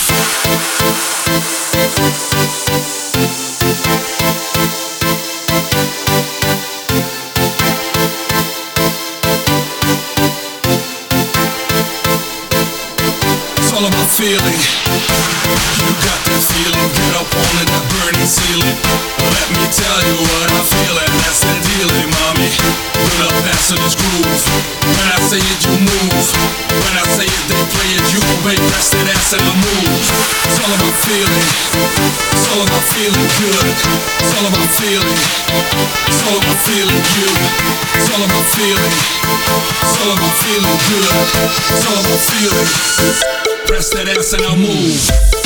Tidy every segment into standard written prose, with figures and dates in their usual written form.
All about feeling. You got that feeling, get up on it, that burning ceiling. Let me tell you what I feel, and that's the dealing, mommy. Pull up past this groove. When I say it, you move. When I say it, they play it, you obey, press that ass and I move. It's all about feeling. It's all about feeling good. It's all about feeling. It's all about feeling you. It's all about feeling. It's all about feeling good. It's all about feeling. Press that ass and I'll move.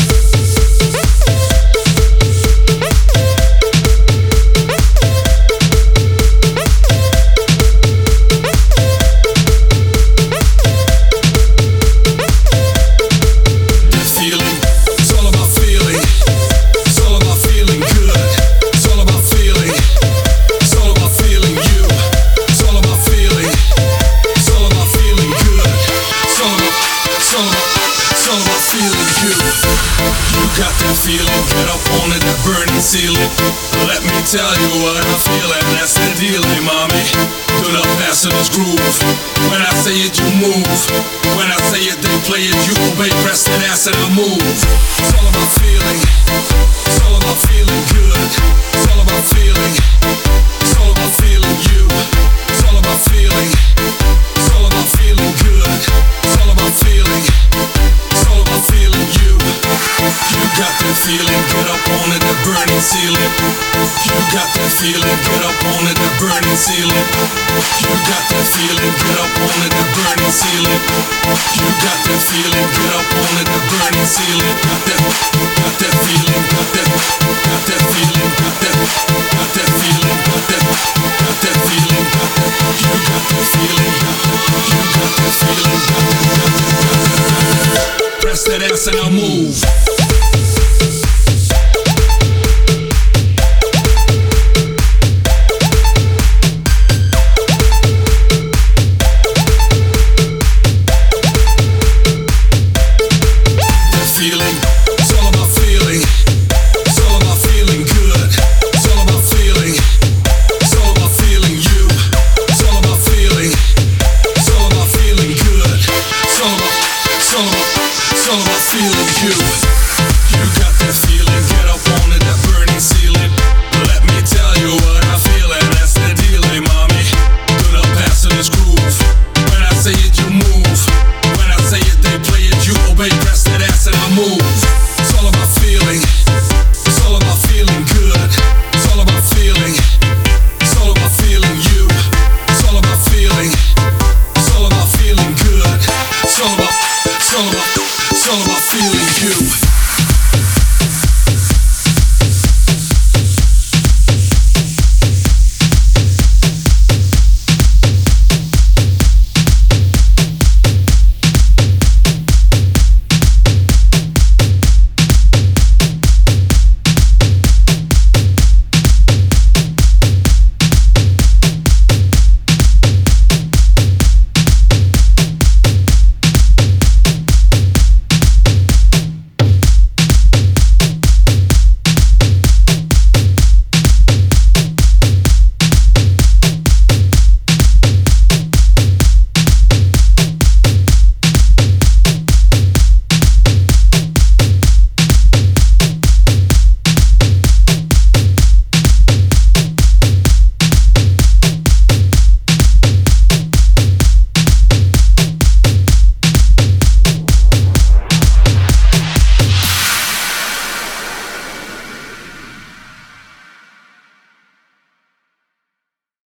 Got that feeling, get up on it, that burning ceiling. Let me tell you what I feel, and that's the dealing, mommy. Do not pass to this groove. When I say it, you move. When I say it, they play it, you obey, press that ass and I move. It's all about feeling. It's all about feeling good. It's all about feeling. It's all about feeling you. It's all about feeling. It's all about feeling good. It's all about feeling. It's all about feeling you. You got that feeling, get up on it, that burning ceiling. You got that feeling, get up on it, that burning ceiling. You got that feeling, get up on it, that burning ceiling. You got that feeling, get up on it, that burning ceiling. Got that feeling, got that feeling, got that feeling, got that feeling, you got that feeling, you got that feeling, press that ass and I'll move. It's all about feeling you.